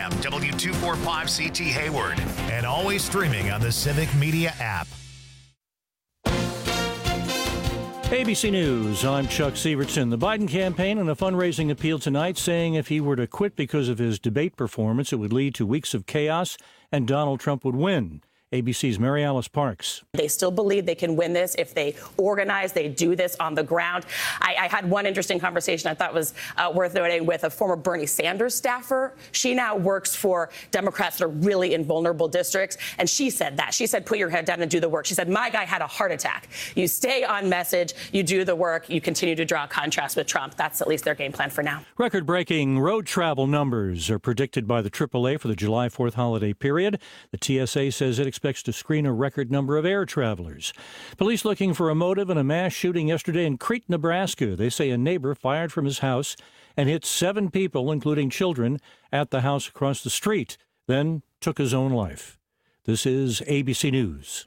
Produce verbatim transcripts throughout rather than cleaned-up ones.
a.m. W two forty-five C T Hayward. And always streaming on the Civic Media app. A B C News, I'm Chuck Sievertson. The Biden campaign and a fundraising appeal tonight saying if he were to quit because of his debate performance, it would lead to weeks of chaos and Donald Trump would win. A B C's Mary Alice Parks. They still believe they can win this if they organize, they do this on the ground. I, I had one interesting conversation I thought was uh, worth noting with a former Bernie Sanders staffer. She now works for Democrats that are really in vulnerable districts. And she said that. She said, put your head down and do the work. She said, my guy had a heart attack. You stay on message, you do the work, you continue to draw a contrast with Trump. That's at least their game plan for now. Record-breaking road travel numbers are predicted by the triple A for the July fourth holiday period. The T S A says it expects to screen a record number of air travelers. Police looking for a motive in a mass shooting yesterday in Crete, Nebraska. They say a neighbor fired from his house and hit seven people, including children, at the house across the street, then took his own life. This is A B C News.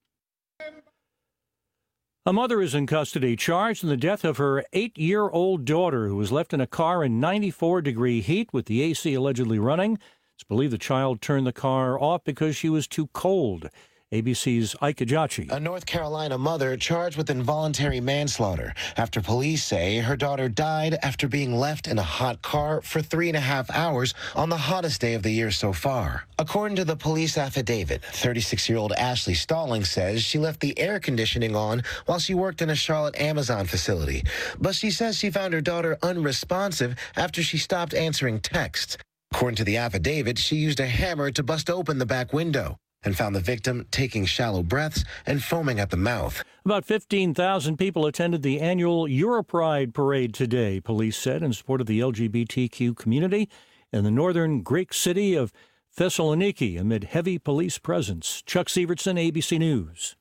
A mother is in custody, charged in the death of her eight-year-old daughter, who was left in a car in ninety-four degree heat with the A C allegedly running. It's believed the child turned the car off because she was too cold. A B C's Ike Ajachi. A North Carolina mother charged with involuntary manslaughter after police say her daughter died after being left in a hot car for three and a half hours on the hottest day of the year so far. According to the police affidavit, thirty-six-year-old Ashley Stalling says she left the air conditioning on while she worked in a Charlotte Amazon facility. But she says she found her daughter unresponsive after she stopped answering texts. According to the affidavit, she used a hammer to bust open the back window and found the victim taking shallow breaths and foaming at the mouth. About fifteen thousand people attended the annual Europride parade today, police said, in support of the L G B T Q community in the northern Greek city of Thessaloniki amid heavy police presence. Chuck Sievertson, A B C News.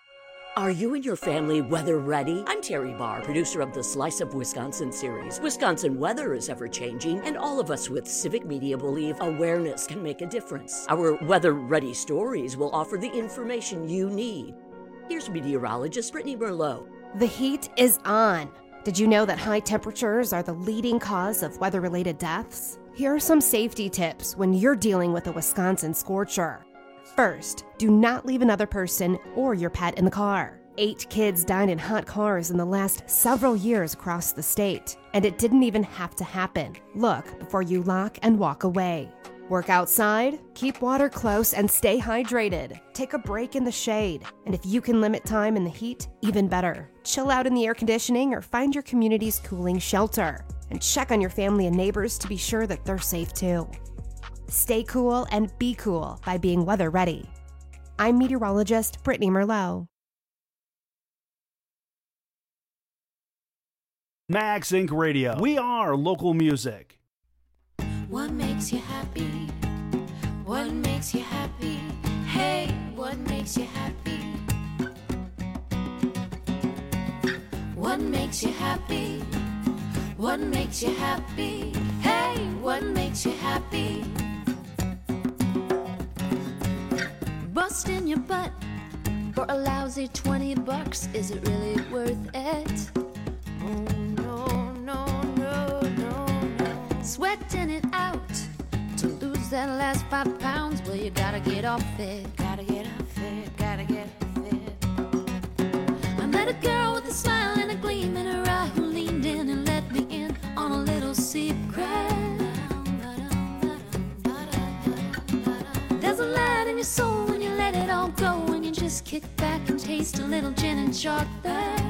Are you and your family weather ready? I'm Terry Barr, producer of the Slice of Wisconsin series. Wisconsin weather is ever-changing, and all of us with Civic Media believe awareness can make a difference. Our weather-ready stories will offer the information you need. Here's meteorologist Brittany Merlot. The heat is on. Did you know that high temperatures are the leading cause of weather-related deaths? Here are some safety tips when you're dealing with a Wisconsin scorcher. First, do not leave another person or your pet in the car. Eight kids died in hot cars in the last several years across the state, and it didn't even have to happen. Look before you lock and walk away. Work outside, keep water close, and stay hydrated. Take a break in the shade, and if you can limit time in the heat, even better. Chill out in the air conditioning or find your community's cooling shelter. And check on your family and neighbors to be sure that they're safe too. Stay cool and be cool by being weather ready. I'm meteorologist Brittany Merlot. Max Incorporated. Radio. We are local music. What makes you happy? What makes you happy? Hey, what makes you happy? What makes you happy? What makes you happy? Hey, what makes you happy? Busting your butt for a lousy twenty bucks, is it really worth it? Oh no, no, no, no, no. Sweating it out to lose that last five pounds, well you gotta get off it, gotta get off it, gotta get off it. I met a girl with a smile and a gleam in her eye who leaned in and let me in on a little secret. There's a light in your soul when you let it all go, and you just kick back and taste a little gin and chocolate.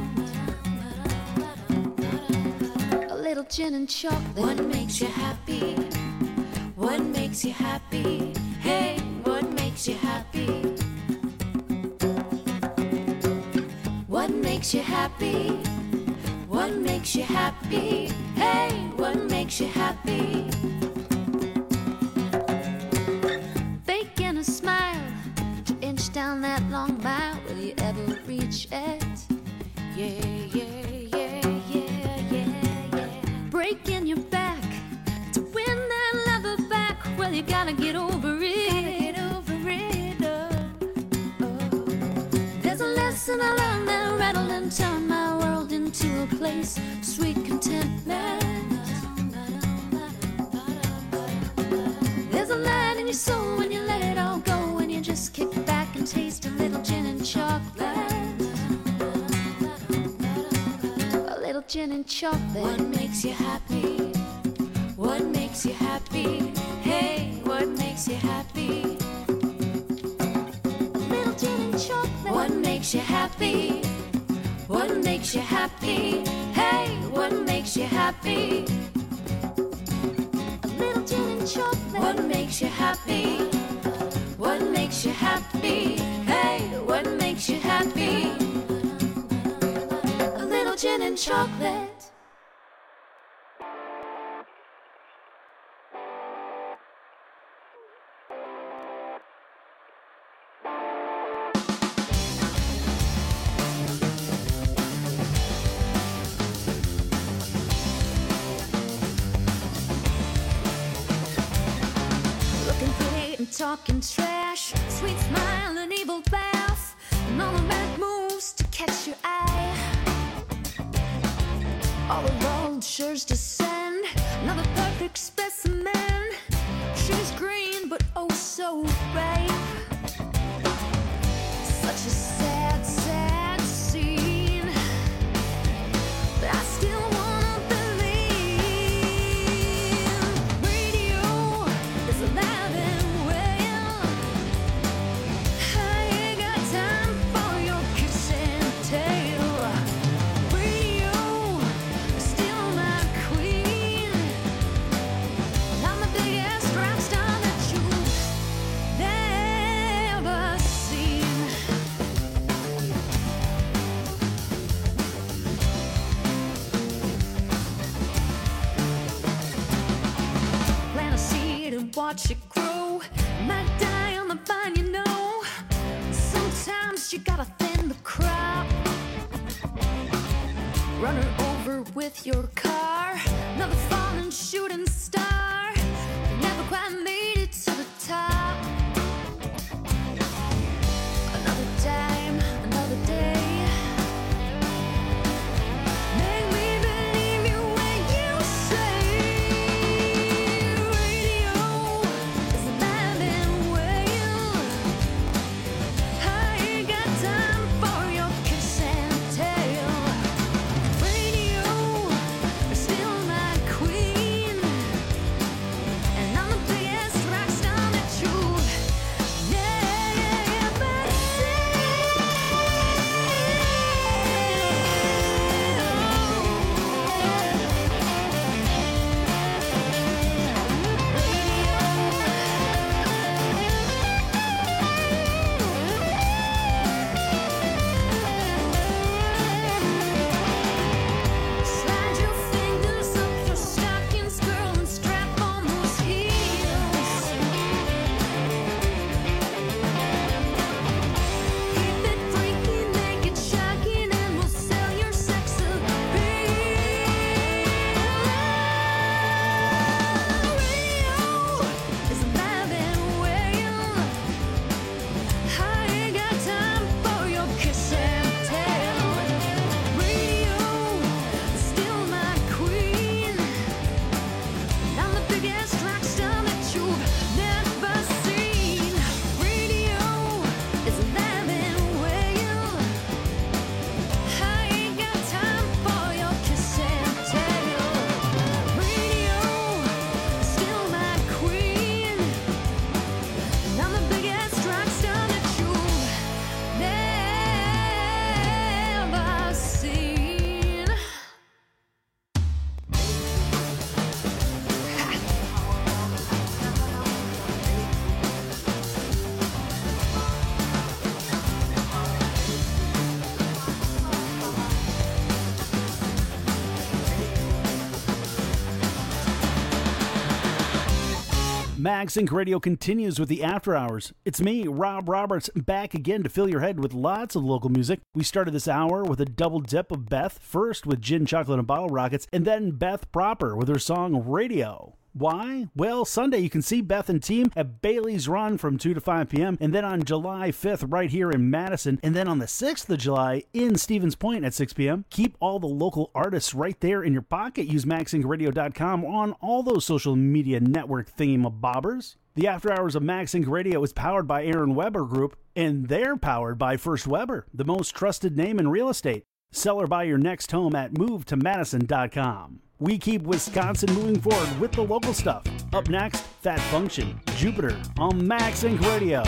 A little gin and chocolate. What makes you happy? What makes you happy? Hey, what makes you happy? What makes you happy? What makes you happy? Hey, what makes you happy? Faking a smile to inch down that long mile. Will you ever reach it? Yeah, yeah, yeah, yeah, yeah, yeah. Breaking your back to win that lover back. Well, you gotta get over it. Gotta get over it. Oh, oh. There's a lesson I learned that rattled and turned my world into a place of sweet contentment. There's a chocolate. What makes you happy? What makes you happy? Hey, what makes you happy? Little gin and chocolate. What makes you happy? What makes you happy? Hey, what makes you happy? A little gin and chocolate. What makes you happy? What makes you happy? Hey, what makes you happy? A little gin and chocolate. Talking trash, sweet smile and evil laugh, and all the right moves to catch your eye. All the vultures descend, another perfect specimen. She's green but oh so ripe. Such a sad, sad scene, but I still wanna believe. Radio is alive and watch it grow, might die on the vine, you know. Sometimes you gotta thin the crop. Run her over with your car, another falling shooting star. Never quite made it to the top. Another time, another day. Make me believe you when you say MagSync Radio continues with the After Hours. It's me, Rob Roberts, back again to fill your head with lots of local music. We started this hour with a double dip of Beth, first with Gin, Chocolate, and Bottle Rockets, and then Beth proper with her song Radio. Why? Well, Sunday you can see Beth and team at Bailey's Run from two to five p.m. and then on July fifth right here in Madison, and then on the sixth of July in Stevens Point at six p.m. Keep all the local artists right there in your pocket. Use mag sync radio dot com on all those social media network thingamabobbers. The After Hours of MagSync Radio is powered by Aaron Weber Group, and they're powered by First Weber, the most trusted name in real estate. Sell or buy your next home at move to madison dot com. We keep Wisconsin moving forward with the local stuff. Up next, Fat Function, Jupiter on Max Inc Radio.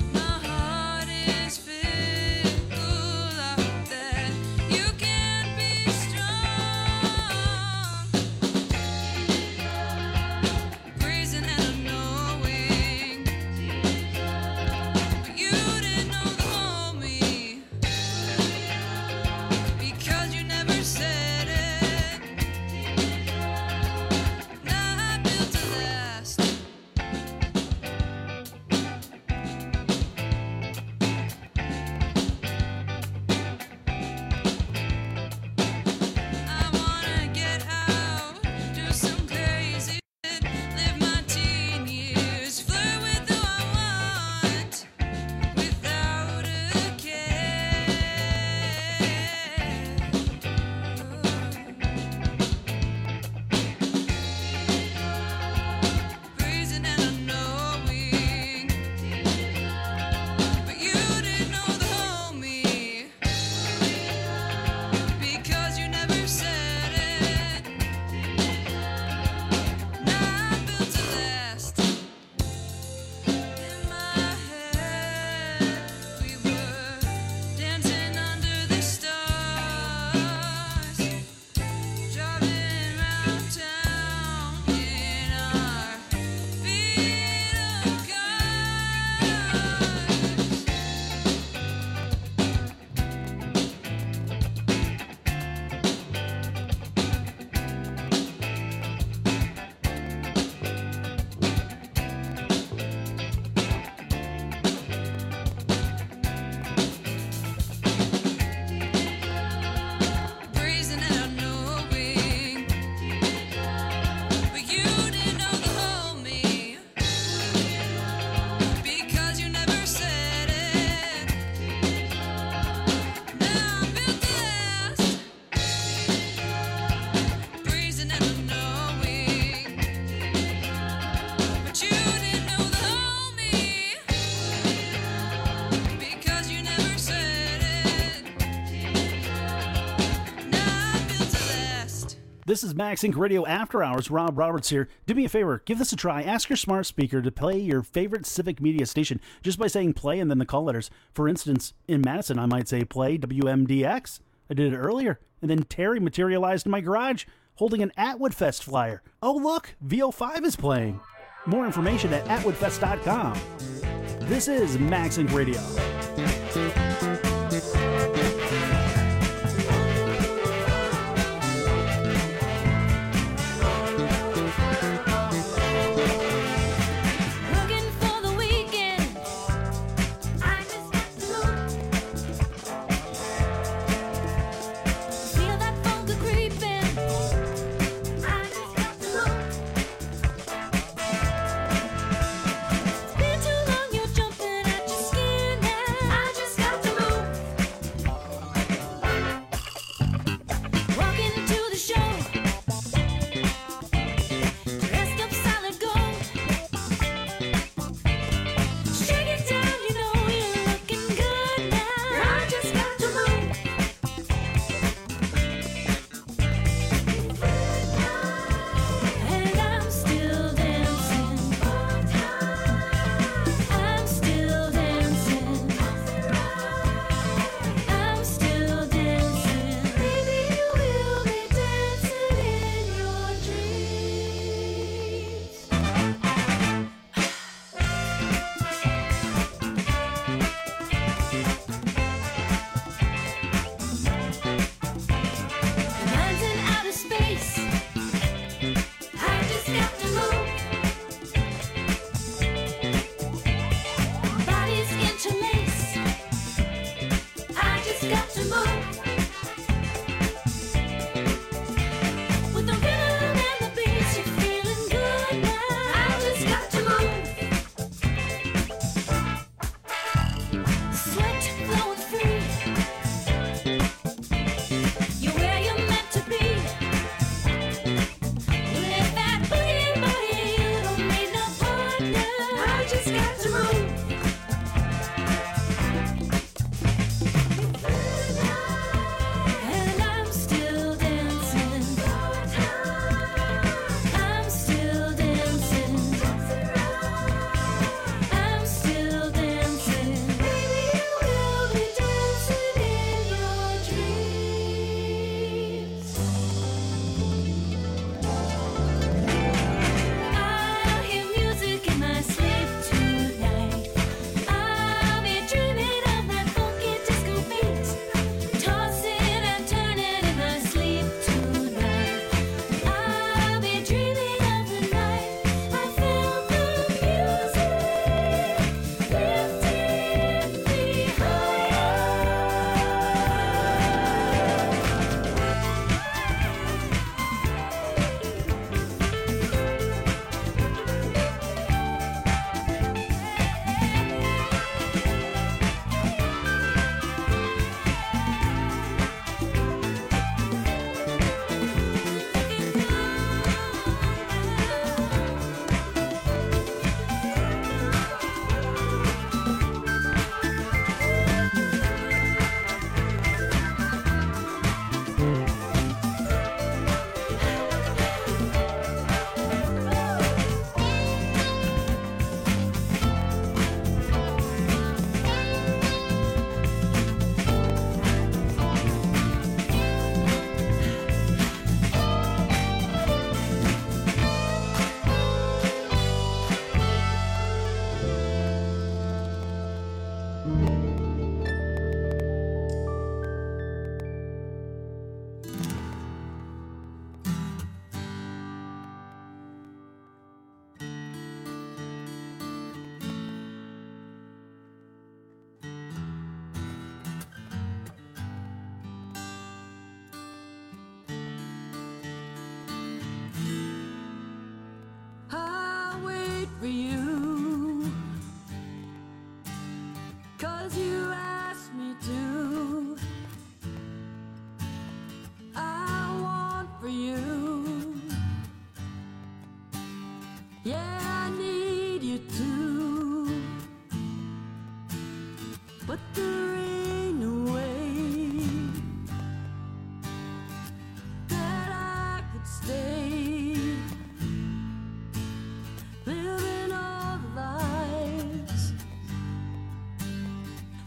You can't be This is MaxInc Radio After Hours. Rob Roberts here. Do me a favor, give this a try. Ask your smart speaker to play your favorite Civic Media station just by saying play and then the call letters. For instance, in Madison, I might say play W M D X. I did it earlier, and then Terry materialized in my garage holding an Atwood Fest flyer. Oh, look, V O five is playing. More information at atwood fest dot com. This is MaxInc Radio.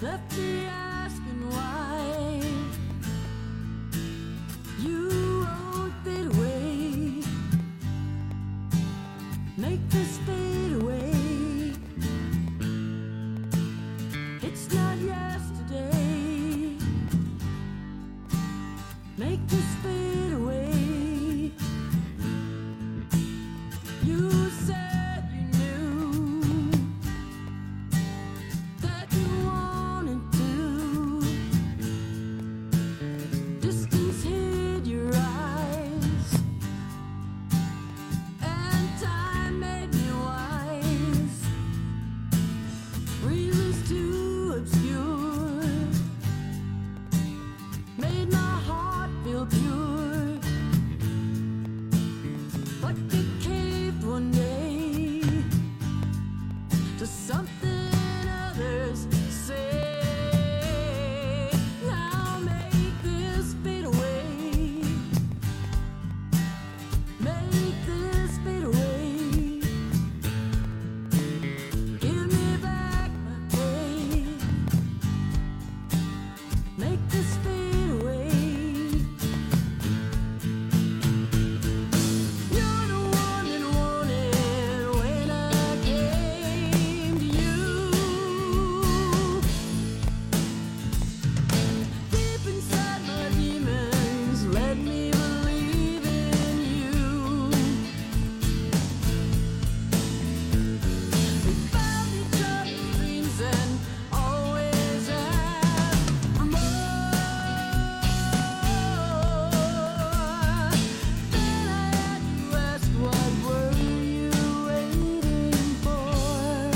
left me asking why you won't fade away, make this fade away. It's not yesterday, make this fade away. You said you knew that you wanted to. Distance hid your eyes, and time made me wise. Reasons too obscure made my heart feel pure, but you caved one day to something others say. Now make this fade away, make this fade away. Give me back my faith, make this fade away. You're the one that wanted when I came to you. Deep inside my demons, let me believe in you. We found each other's dreams and always have more. Then I had to ask, what were you waiting for?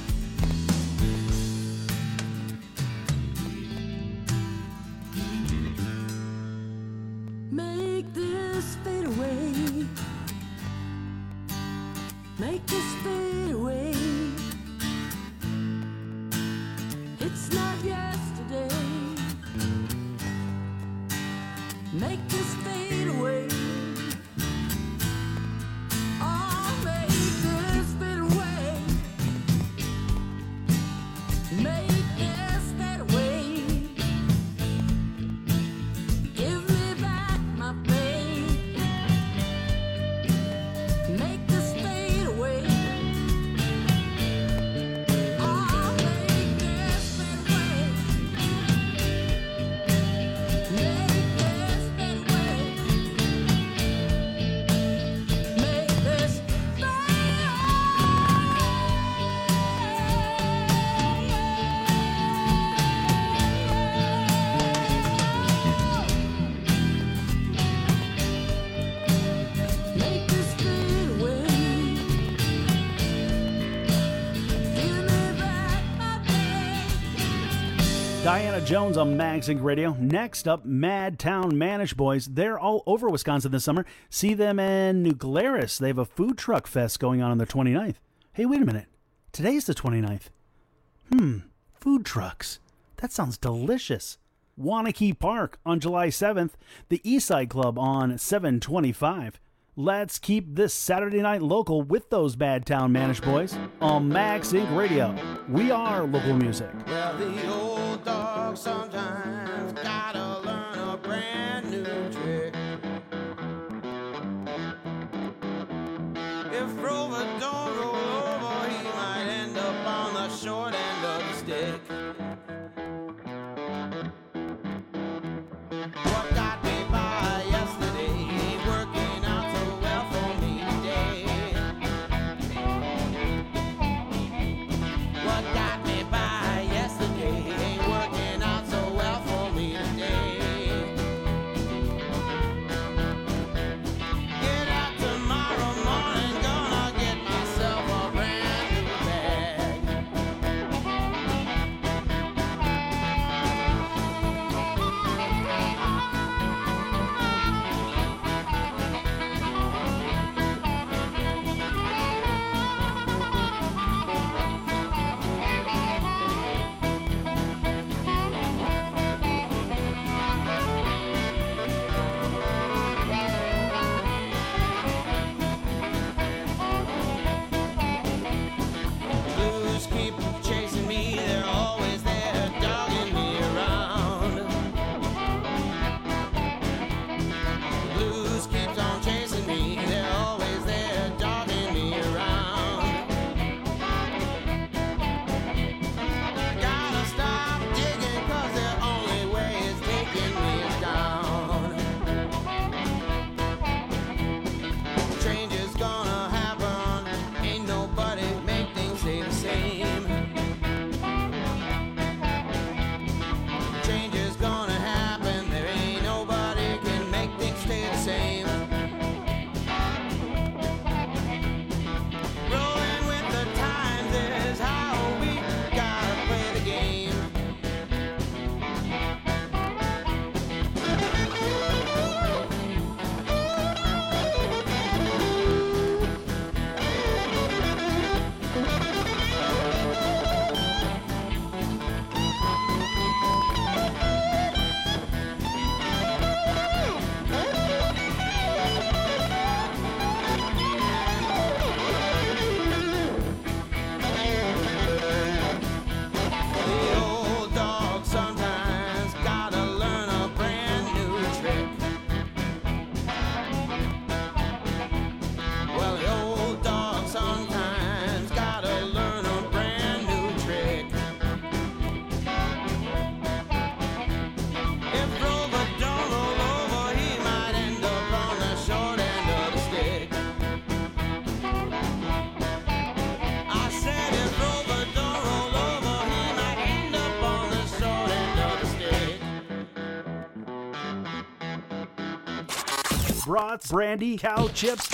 Make this fade away, make this fade away. It's not yesterday, make this fade away. Oh, make this fade away, make this fade away. Give me back my faith, make this fade away. Oh, make this fade away, make this fade away, make this make this fade away. Give me back my faith. Diana Jones on Magazine Radio. Next up, Mad Town Manish Boys. They're all over Wisconsin this summer. See them in New Glarus. They have a food truck fest going on on the twenty-ninth. Hey, wait a minute. Today's the twenty-ninth. Hmm, food trucks. That sounds delicious. Wanakee Park on July seventh. The Eastside Club on seven twenty-five. Let's keep this Saturday night local with those Mad Town Manish Boys on Max Inc Radio. We are local music. Well, the old dog sometimes gotta learn a brand new trick. If Rover don't roll over, he might end up on the short end of the stick. What got me by yesterday ain't working out so well for me today. What got me by yesterday ain't working out so well for me today. Get out tomorrow morning, gonna get myself a brand new bag. brats, brandy, cow chips,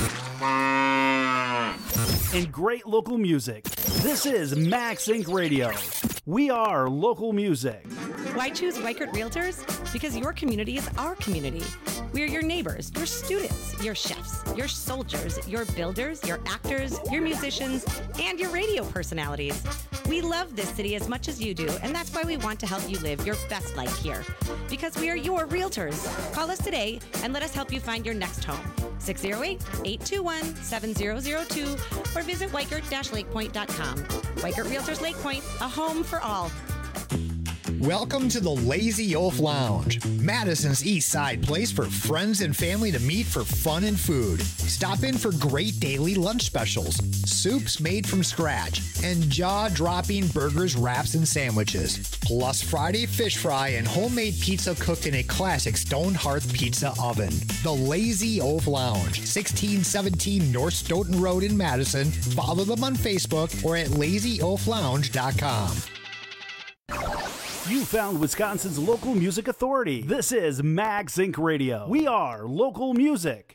and great local music. This is Max Inc Radio. We are local music. Why choose Weichert Realtors? Because your community is our community. We are your neighbors, your students, your chefs, your soldiers, your builders, your actors, your musicians, and your radio personalities. We love this city as much as you do, and that's why we want to help you live your best life here. Because we are your realtors. Call us today and let us help you find your next home. six oh eight, eight two one, seven oh oh two or visit weichert dash lake point dot com. Weichert Realtors Lake Point, a home for all. Welcome to the Lazy Oaf Lounge, Madison's East Side place for friends and family to meet for fun and food. Stop in for great daily lunch specials, soups made from scratch, and jaw-dropping burgers, wraps, and sandwiches. Plus Friday fish fry and homemade pizza cooked in a classic stone hearth pizza oven. The Lazy Oaf Lounge, sixteen seventeen North Stoughton Road in Madison. Follow them on Facebook or at lazy oaf lounge dot com. You found Wisconsin's local music authority. This is Max Inc Radio. We are local music.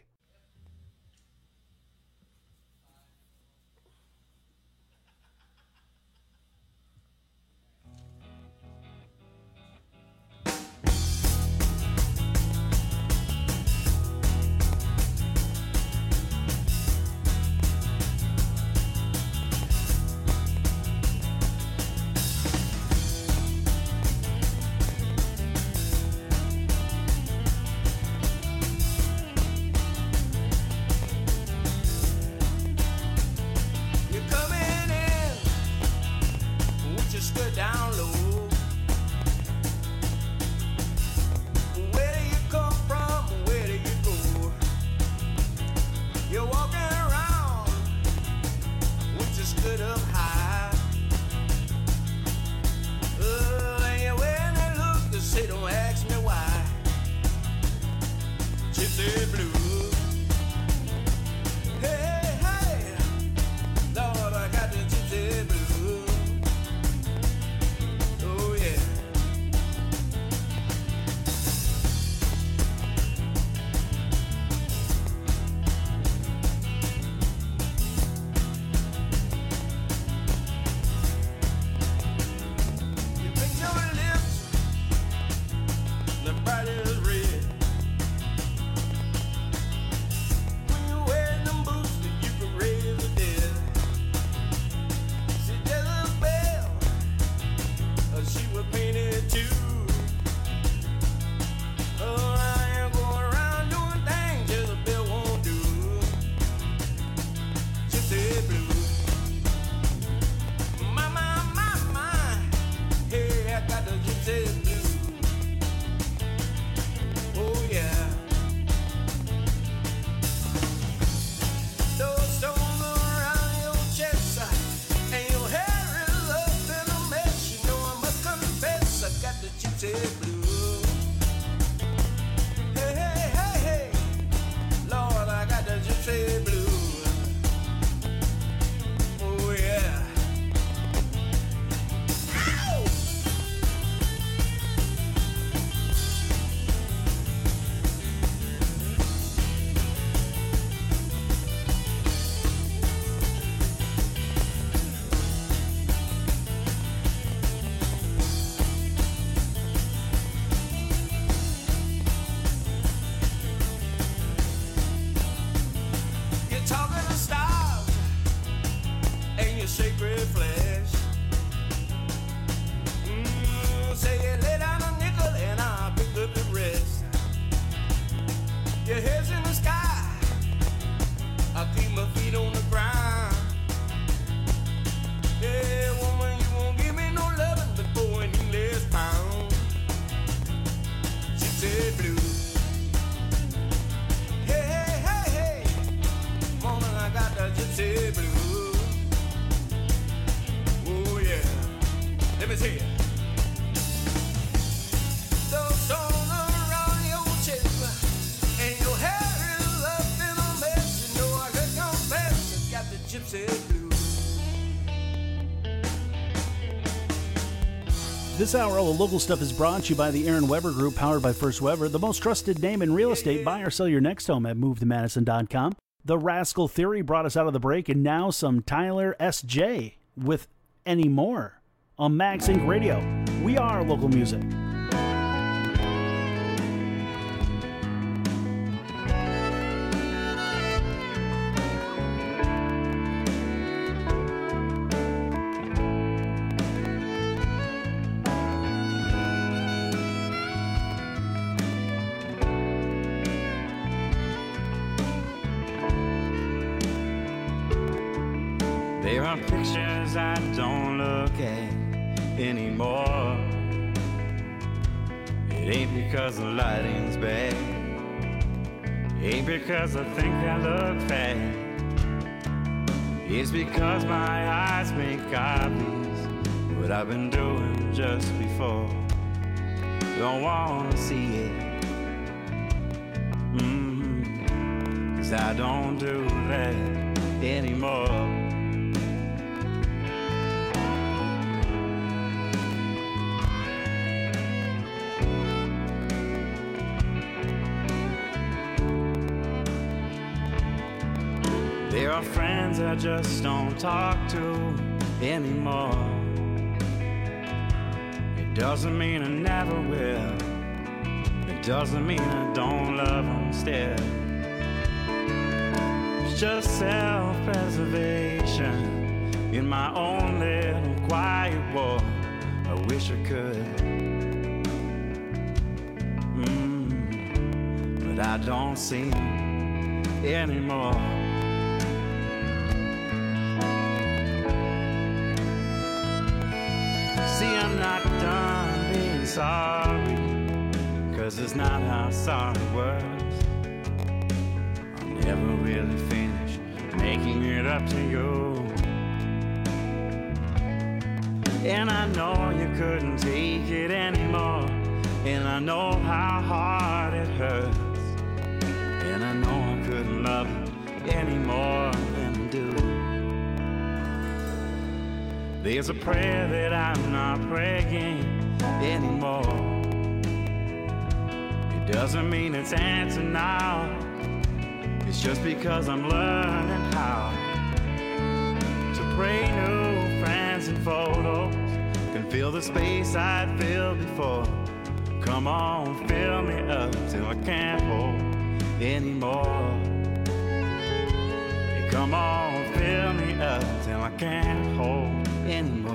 This hour, all the local stuff is brought to you by the Aaron Weber Group, powered by First Weber, the most trusted name in real estate. Buy or sell your next home at move to madison dot com. The Rascal Theory brought us out of the break, and now some Tyler S J with Any More on Max Inc Radio. We are local music. There are pictures I don't look at anymore. It ain't because the lighting's bad. It ain't because I think I look fat. It's because my eyes make obvious what I've been doing just before. Don't wanna see it. Mm-hmm. 'Cause I don't do that anymore. There are friends I just don't talk to anymore. It doesn't mean I never will. It doesn't mean I don't love them still. It's just self-preservation in my own little quiet war. I wish I could, mm, but I don't see anymore. See, I'm not done being sorry, 'cause it's not how sorry works. I'll never really finish making it up to you. And I know you couldn't take it anymore, and I know how hard it hurts, and I know I couldn't love you any more than I do. There's a prayer that I'm not praying anymore. It doesn't mean it's answered now. It's just because I'm learning how to pray new friends and photos can fill the space I'd filled before. Come on, fill me up till I can't hold anymore. Yeah, come on, fill me up till I can't hold anymore.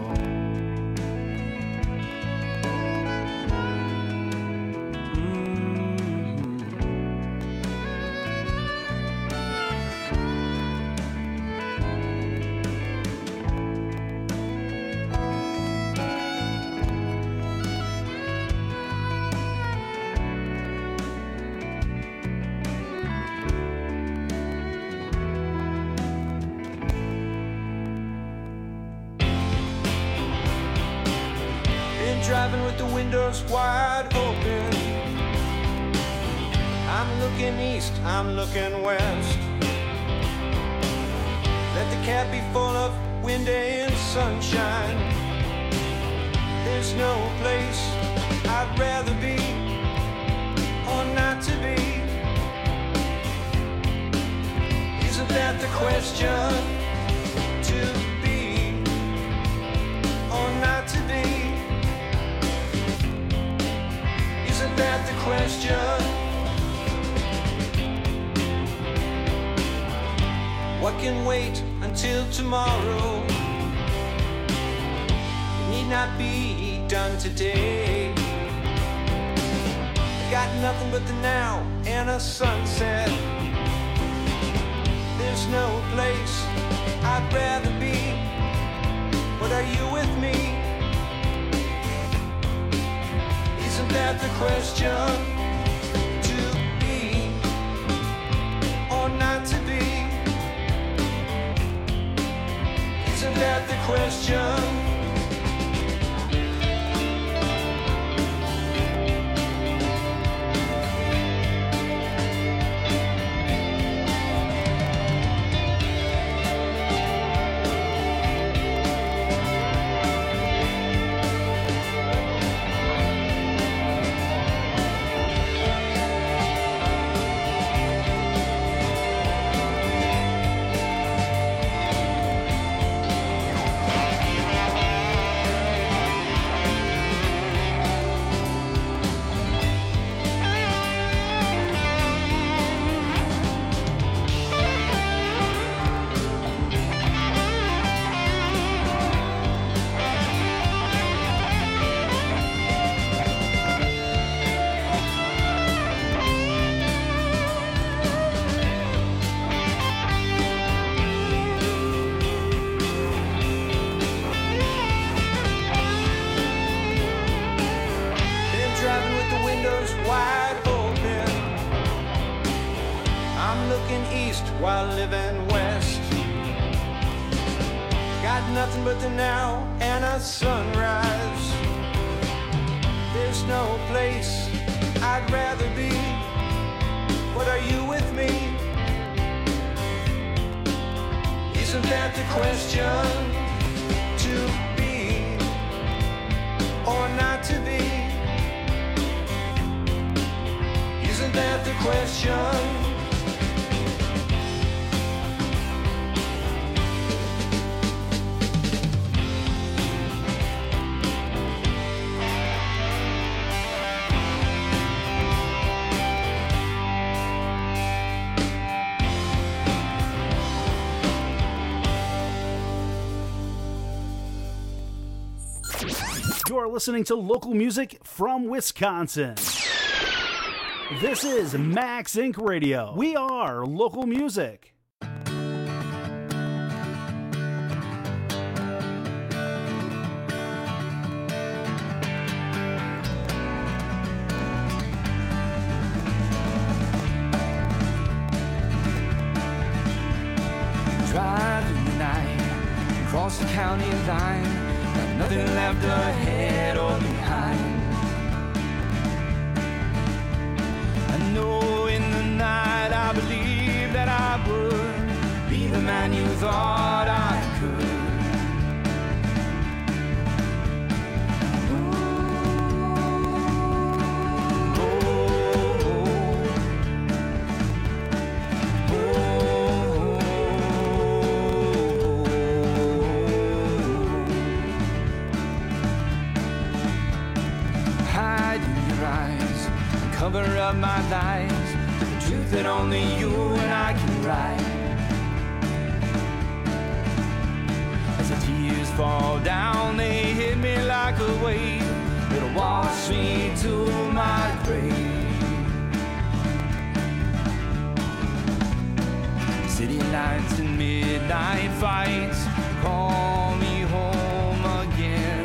Driving with the windows wide open. I'm looking east, I'm looking west. Let the cab be full of wind and sunshine. There's no place I'd rather be or not to be. Isn't that the question? To be or not to be? Isn't that the question? What can wait until tomorrow? It need not be done today. I got nothing but the now and a sunset. There's no place I'd rather be. But are you with me? Isn't that the question? To be or not to be? Isn't that the question? looking east while living west. Got nothing but the now and a sunrise. There's no place I'd rather be. But are you with me? Isn't that the question? To be or not to be? Isn't that the question? You're listening to local music from Wisconsin. This is Max Incorporated. Radio. We are local music. Driving the night across the county line. Nothing left ahead or behind. I know in the night I believed that I would be the man you thought I could. Cover up my lies, the truth that only you and I can write. As the tears fall down, they hit me like a wave. It'll wash me to my grave. City lights and midnight fights call me home again.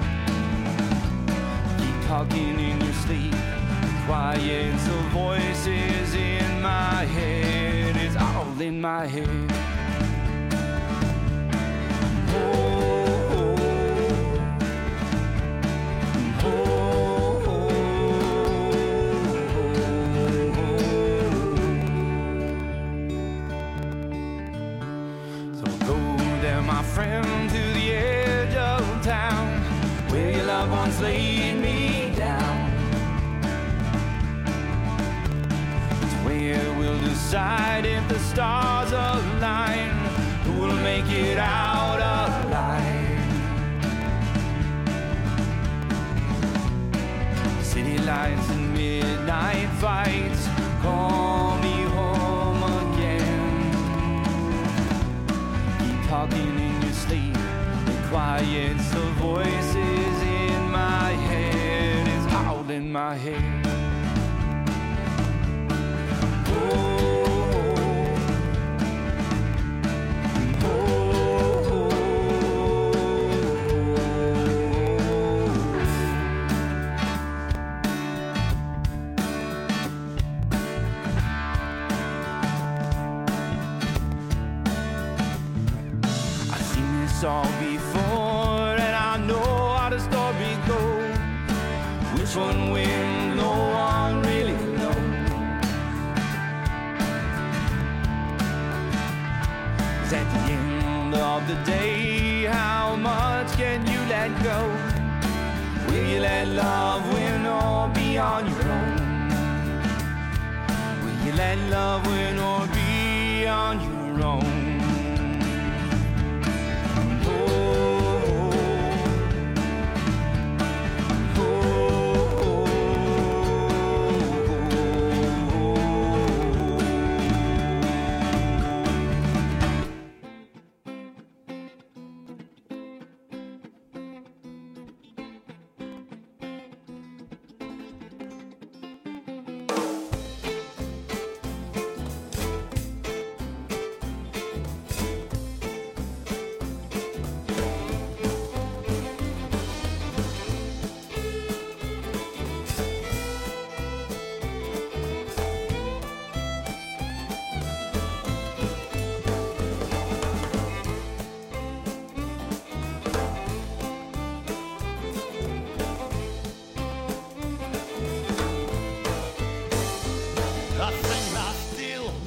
Keep talking in your sleep. Quiet, so voices in my head, it's all in my head. Oh, oh, oh, oh. So go there, my friend, to the edge of town, where your loved ones laid me down. We'll decide if the stars align, who will make it out alive. City lights and midnight fights call me home again. Keep talking in your sleep, the quiet, so voices in my head is all in my head. All before, and I know how the story goes. Which one wins, no one really knows. Cause at the end of the day, how much can you let go? Will you let love win or be on your own? Will you let love win or be on your own?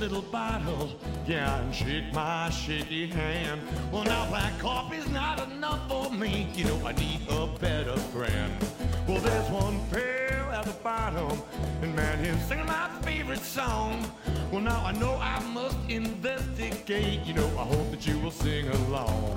little bottle, yeah, and shake my shaky hand. Well, now black coffee's not enough for me, you know, I need a better friend. Well, there's one pail at the bottom, and man, he's singing my favorite song. Well, now I know I must investigate, you know, I hope that you will sing along.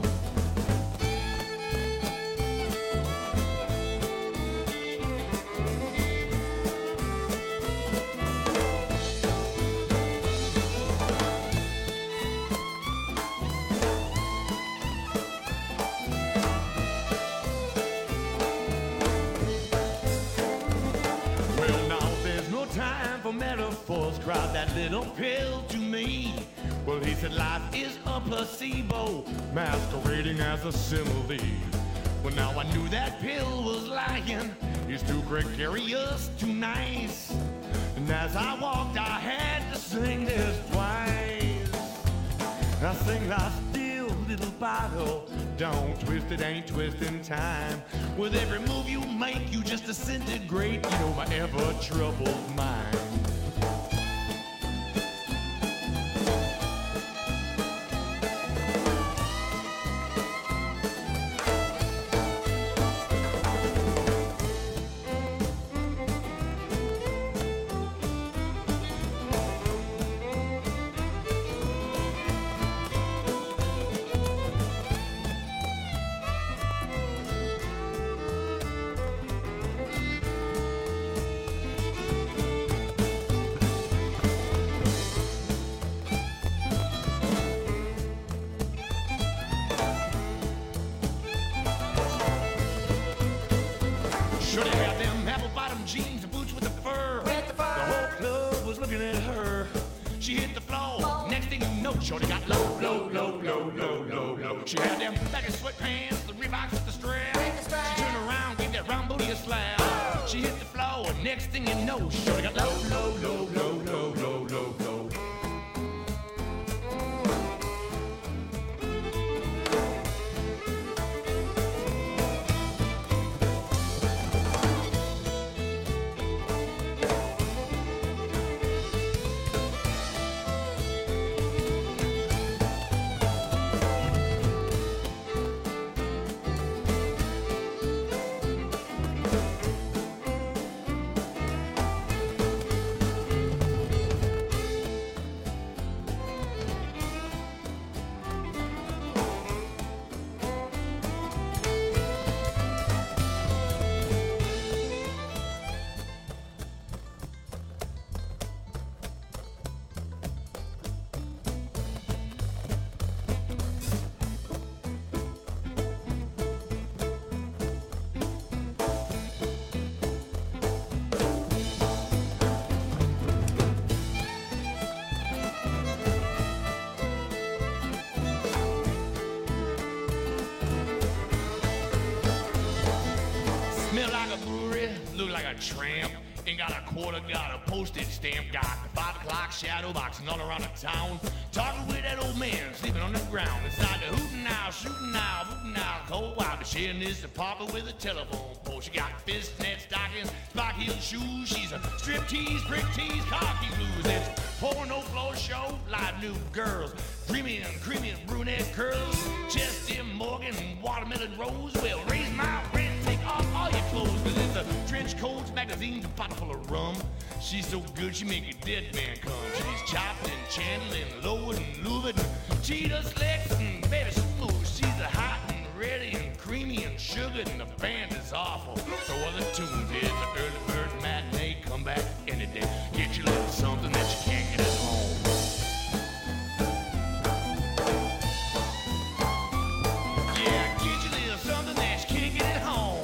Metaphors, cried that little pill to me. Well, he said life is a placebo masquerading as a simile. Well, now I knew that pill was lying. He's too gregarious, too nice. And as I walked, I had to sing this twice. I sing that still little bottle, don't twist it, ain't twisting time. With every move you make, you just disintegrate, you know, my ever troubled mind. Shorty got low, low, low, low, low, low, low. She had them baggy sweatpants, the Reeboks with the strap. She turned around, gave that round booty a slap. Oh. She hit the floor, and next thing you know, Shorty got low, low, low, low, low, low, low, low. Tramp, ain't got a quarter, got a postage stamp, got the five o'clock shadow boxing all around the town. Talking with that old man sleeping on the ground. Inside the hooting now, shooting now, booting now, cold wild. But sharing this apartment with a telephone pole. She got fishnet stockings, spike heel shoes. She's a strip tease, brick tease, cocky blues. It's porno floor show, live new girls, dreamy and creamy and brunette curls. Chesty Morgan, watermelon rose. Well, raise my rent, take off all your clothes. Cause it's a trench coats, magazines, a bottle full of rum. She's so good, she make a dead man come. She's chopped and channeled and lowered and louvered and cheetah slicks and baby smooth. She's a hot and ready and creamy and sugared, and the band is awful. So are the tunes. It's an early bird matinee. Come back any day. Get you a little something that you can't get at home. Yeah, get you a little something that you can't get at home.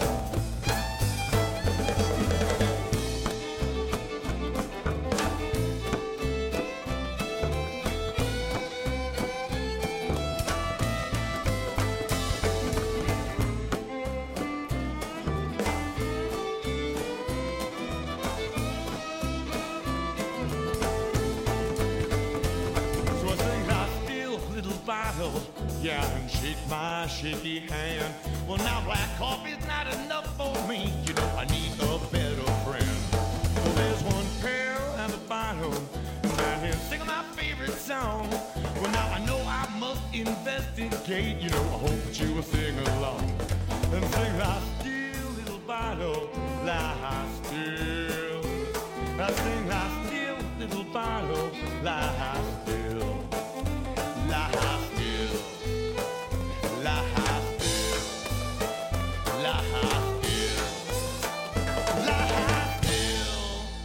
Yeah, and shake my shaky hand. Well, now black coffee's not enough for me. You know I need a better friend. Well, there's one pail at the bottom, and he's singing my favorite song. Well, now I know I must investigate. You know, I hope that you will sing along and sing lie still, little bottle, lie still. I sing lie still, little bottle, lie still, lie still, lie still, lie still, lie still.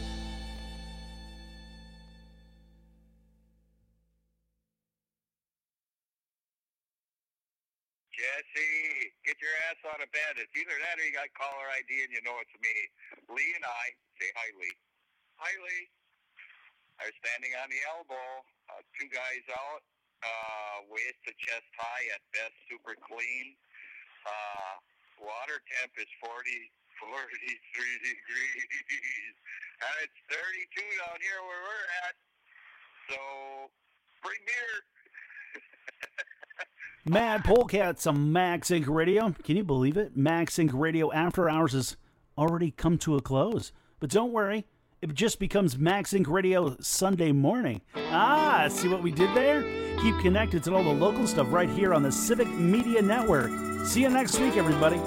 Jesse, get your ass out of bed. It's either that or you got caller I D and you know it's me. Lee and I, say hi, Lee. Hi, Lee. Are standing on the elbow. Uh, two guys out. Uh, waist to chest high, at best super clean. Uh, water temp is forty, forty-three degrees. And it's thirty-two down here where we're at. So, bring beer. Mad Polecats on Max Inc Radio. Can you believe it? Max Inc Radio After Hours has already come to a close. But don't worry, it just becomes Max Inc Radio Sunday morning. Ah, see what we did there? Keep connected to all the local stuff right here on the Civic Media Network. See you next week, everybody.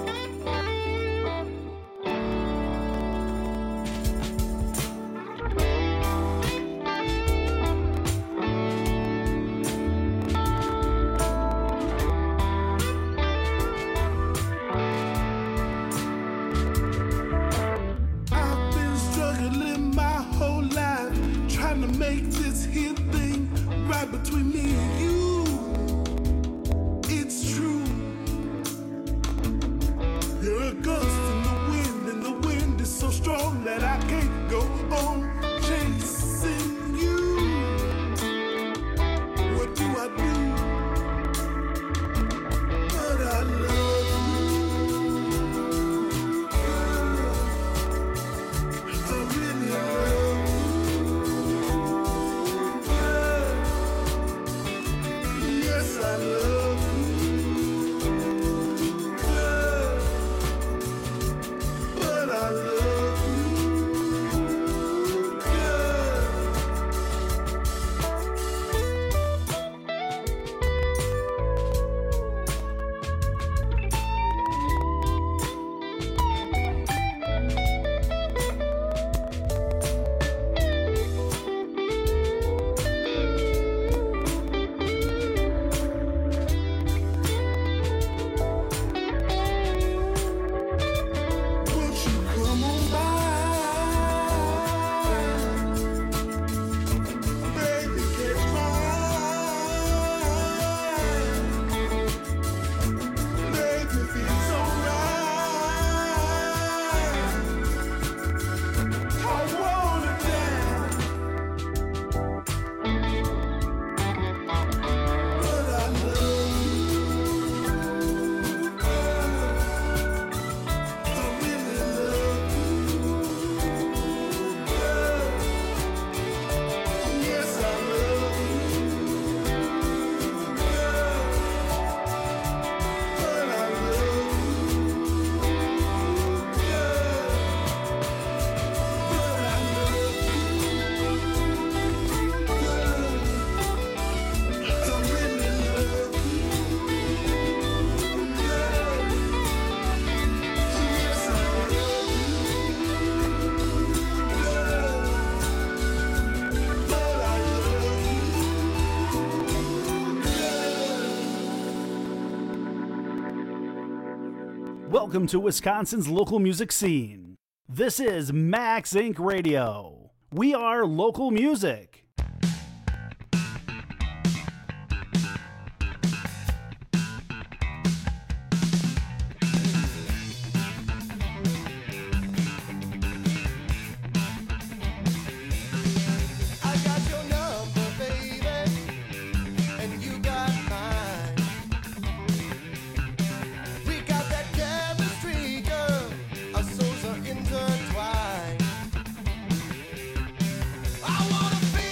Between me and you, it's true. You're a gust in the wind, and the wind is so strong that I can't go on chasing you. What do I do? But I love you. I really love you. I love you, yeah. But I love you, yeah. Welcome to Wisconsin's local music scene. This is Max Inc Radio. We are local music. I wanna feel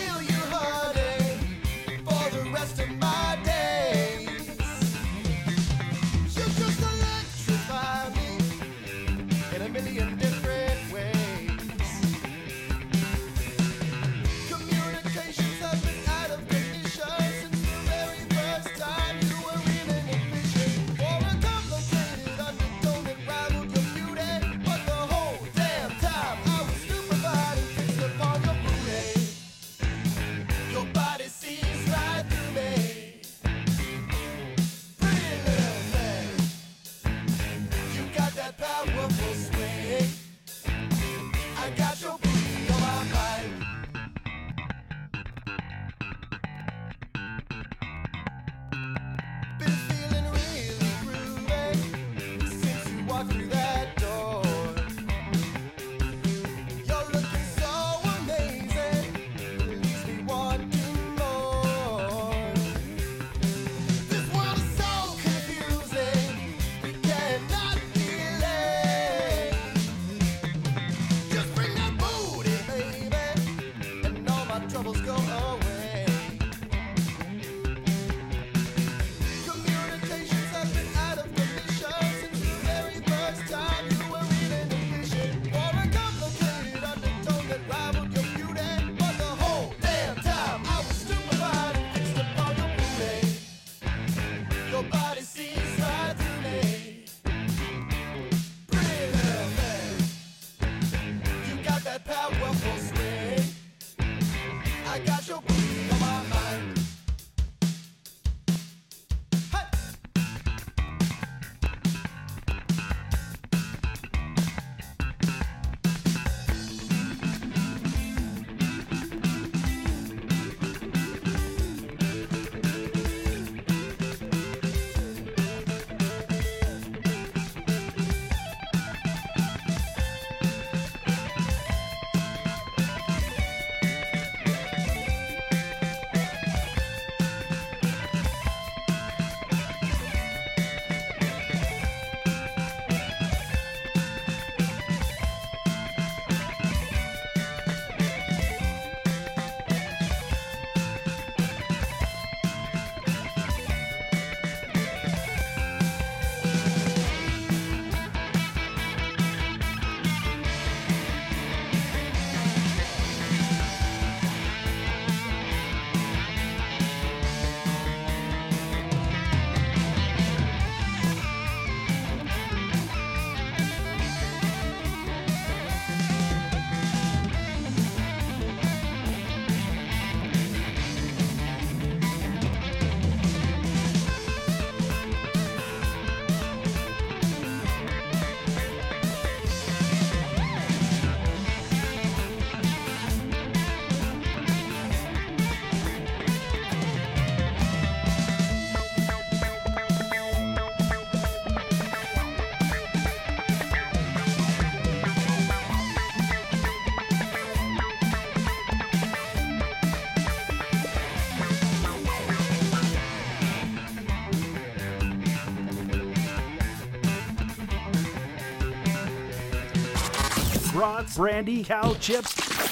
brats, brandy, cow chips,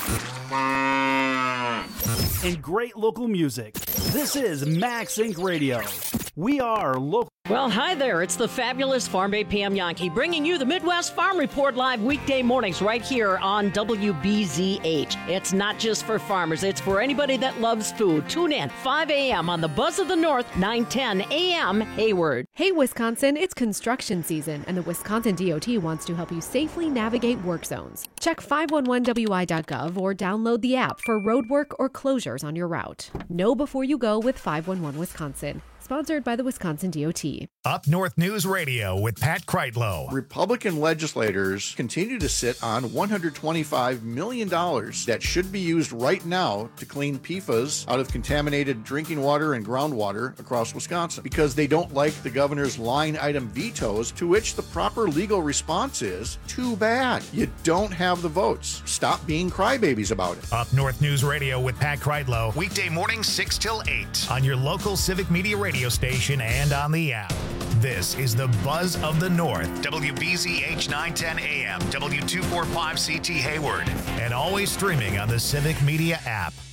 and great local music. This is Max Inc Radio. We are local. Well, hi there. It's the fabulous Farm Bay Pam Yankee bringing you the Midwest Farm Report live weekday mornings right here on W B Z H. It's not just for farmers. It's for anybody that loves food. Tune in five a.m. on the Buzz of the North, nine ten a.m. Hayward. Hey, Wisconsin, it's construction season, and the Wisconsin D O T wants to help you safely navigate work zones. Check five one one W I dot gov or download the app for road work or closures on your route. Know before you go with five one one Wisconsin. Sponsored by the Wisconsin D O T. Up North News Radio with Pat Kreitlow. Republican legislators continue to sit on one hundred twenty-five million dollars that should be used right now to clean P F A S out of contaminated drinking water and groundwater across Wisconsin because they don't like the governor's line item vetoes, to which the proper legal response is, too bad. You don't have the votes. Stop being crybabies about it. Up North News Radio with Pat Kreitlow. Weekday mornings six till eight on your local Civic Media radio station and on the app. This is the Buzz of the North, W B Z H nine ten A M, W two forty-five C T Hayward, and always streaming on the Civic Media app.